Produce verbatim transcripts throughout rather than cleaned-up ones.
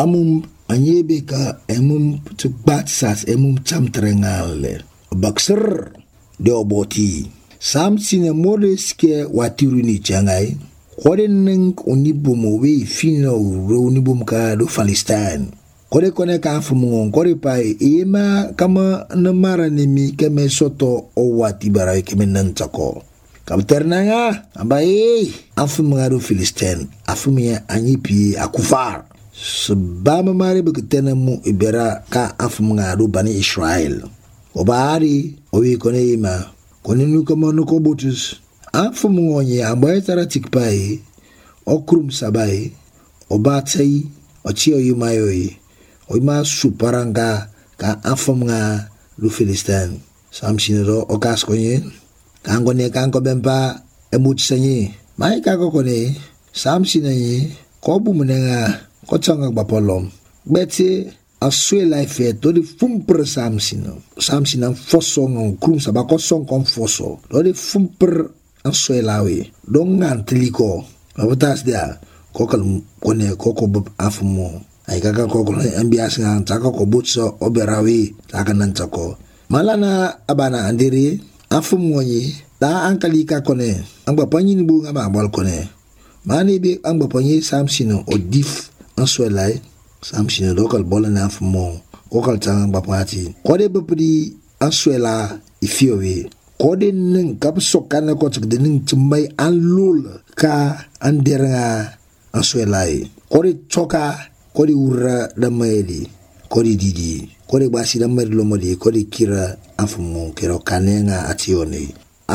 amum anyebe ka emum tu batsas emum cham trengale bakser de oboti samsine modeske watiru ni changai kore neng onibomo we fino ro onibom ka do Palestine kore kone ka fumungon kore pai ema kama namara nimi keme soto o wati bara keme nantako Kapternanga abai afu mengadu Filistin afu mia anyipi akufar sebama mari beketena mu ibera ka afu mengadu bani Israel obari owi kone ima kone nuka monuko botus afu mengonye abai tara tikpai okrum sabai obatsai ochio yumayoi oima suparanga ka afu mengadu Filistin samsinero okas konye kango ne kango bempa emut sanyi mai kango kone samsina yi ko bu menenga ko changa bapolom beti aswe life to di fumper samsina samsina foso ngon krum sabako son kon foso do di fumper aswe lawe don ngantliko abatas dia ko kal kone ko ko bu afumo ai kaka ko ko ambias ngan taka ko butso oberawi taka nan tako malana abana andiri afum wonyi da ankalika kone amba panyi ni bunga ma bal kone mani bi amba panyi samsino odif answelai samsino lokal bola na afmo kokal tang bapati kode bepdi answela ifiowe kode ning kap sokana ko tsik ning tsmai anlul ka anderga answelai kode choka kode ura damedi kode didi kode basi damedi lomodi kode kira afumo kero kanenga atione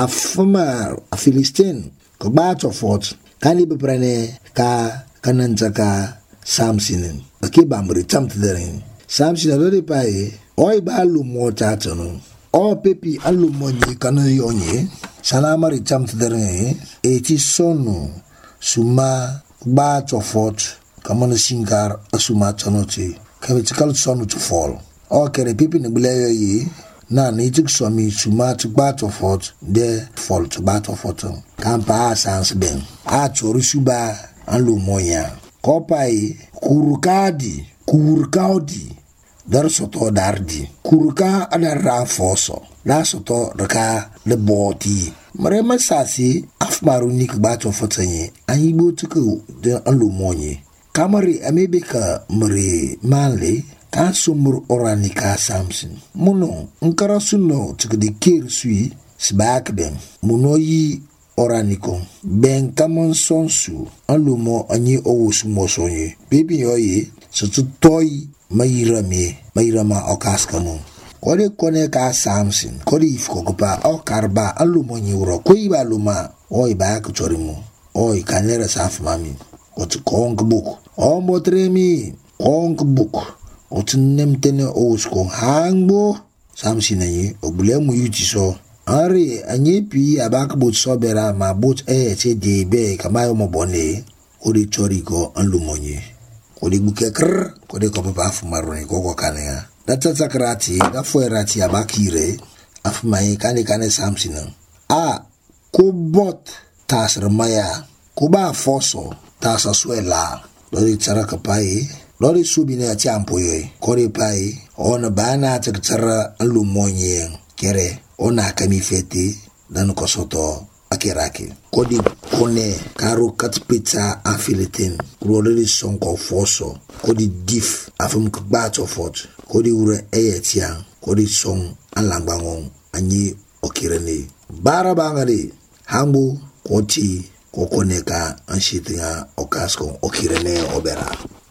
afuma a Filistin ko bato fort kani beprane ka kananzaka samsinin akiba mri tamtderin samsin adori pai oi balu mota tono o pepi alu monyi kana yonye salamari tamtderin eti sono suma bato fort kamana singar asuma tonochi kavitikal sono to fall o kere pepi ne buleyo yi na ni tuk somi suma tuk bato fort de fall tuk bato fort kampa sans ben a choru suba anlu moya kopai kurukadi kurkaudi dar soto dardi kurka ada rafoso la soto raka le boti mare masasi afmaru nik bato fotanye ayibo tuku de anlu monye kamari amebeka mare male ka sumur oranika samsin muno nkara sunno tukdi kir sui sbak ben muno yi oraniko ben kamon sonsu alumo anyi owus mosonye bibi yoyi sutu toy mayirame mayirama okaskamo kode kone ka samsin kode ifko kopa o karba alumo nyi uro koiba luma oi ba ku chorimo oi kanera saf mami otu kong buk o motremi kong buk otu nemtene ousko hangbo samsina yi obulemu yutiso ari anyepi abak bot sobera ma bot e che debe kamayo mobone ori chorigo anlumonye ori bukekr kode ko papa afu marone koko kanea data sakrati da fuerati abakire afu mai kane kane samsina a kubot tasrmaya kuba foso tasa suela dori charaka pai lori subine ati ampoye kore pai ona bana tsara alumonye kere ona kami fete dan kosoto akiraki kodi kone karo kat pizza afilitin lori sonko foso kodi dif afum kbato fort kodi ure eyetian kodi song alangbangon anyi okirene bara bangari hambu koti kokoneka anshitinga okasko okirene obera